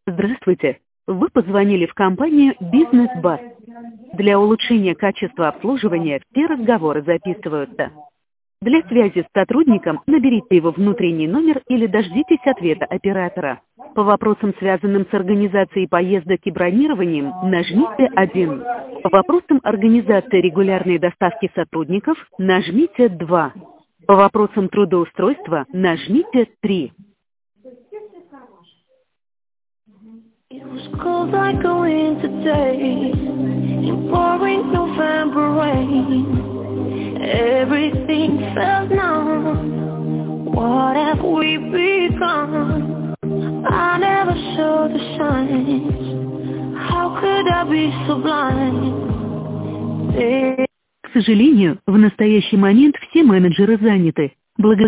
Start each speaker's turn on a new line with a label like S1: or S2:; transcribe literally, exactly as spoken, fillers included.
S1: Здравствуйте! Вы позвонили в компанию «Бизнес-Бас». Для улучшения качества обслуживания все разговоры записываются. Для связи с сотрудником наберите его внутренний номер или дождитесь ответа оператора. По вопросам, связанным с организацией поездок и бронированием, нажмите один. По вопросам организации регулярной доставки сотрудников, нажмите два. По вопросам трудоустройства, нажмите три.
S2: It was cold like a winter day, in pouring November rain. Everything felt numb. What have we become? I never saw the signs. How could I be so blind?
S1: К сожалению, в настоящий момент все менеджеры заняты. Благодаря